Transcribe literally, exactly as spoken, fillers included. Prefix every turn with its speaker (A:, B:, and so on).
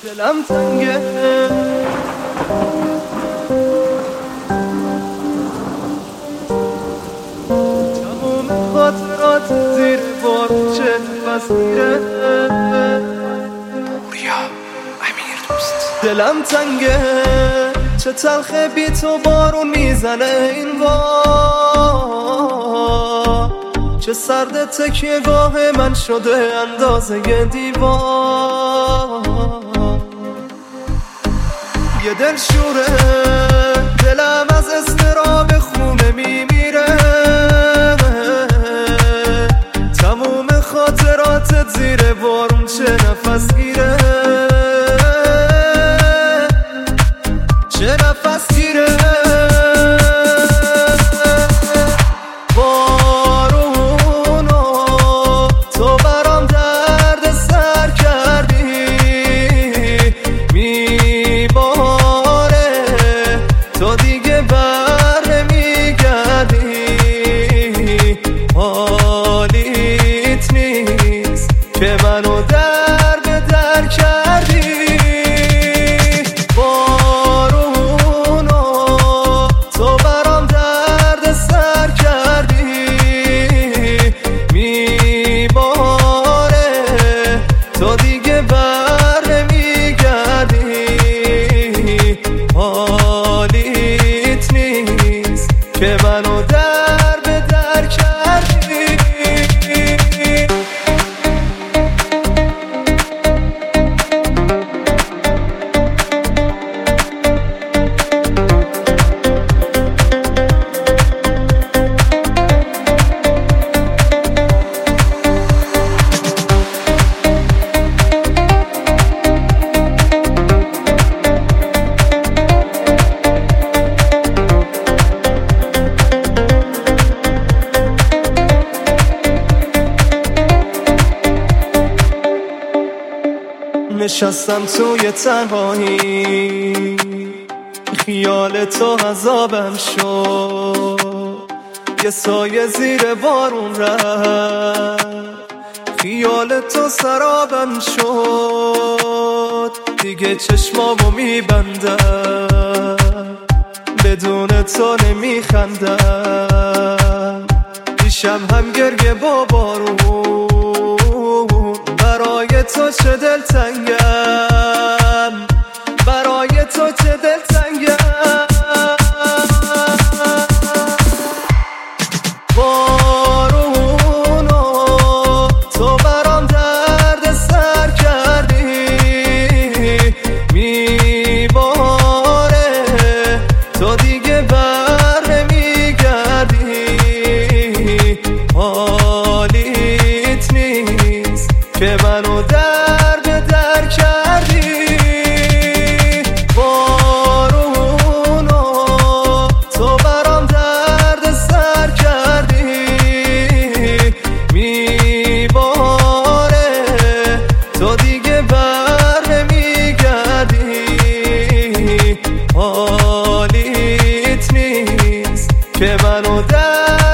A: دلم تنگه تمام خاطرات زیر بار چه نفس میره
B: پوریا امیر دوست
A: دلم تنگه چه تلخه بی تو بارون میزنه این وار چه سرد تکیه گاه من شده اندازه دیوار یه دل شوره دلم از اضطراب خونه میمیره تموم خاطراتت زیر بارون چه نفس گیره چه نفس گیره که منو در به در کردی بارونو تو برام درد سر کردی میباره تو دیگه بر نمیگردی حالیت نیست که منو در به در کردی نشستم توی تنهایی خیال تو عذابم شد یه سایه زیر بارون رفت خیال تو سرابم شد دیگه چشمامو میبندم بدون تو نمیخندم پیشم هم گریه با بارون برای تو چه دل تنگم برای تو چه دل تنگم بارونو تو برام درد سر کردی میباره تو دیگه بر نمیگردی حالیت نیست که منو در به در کردی بارونو تو برام درد سر کردی میباره تو دیگه بر نمیگردی حالیت نیست که منو در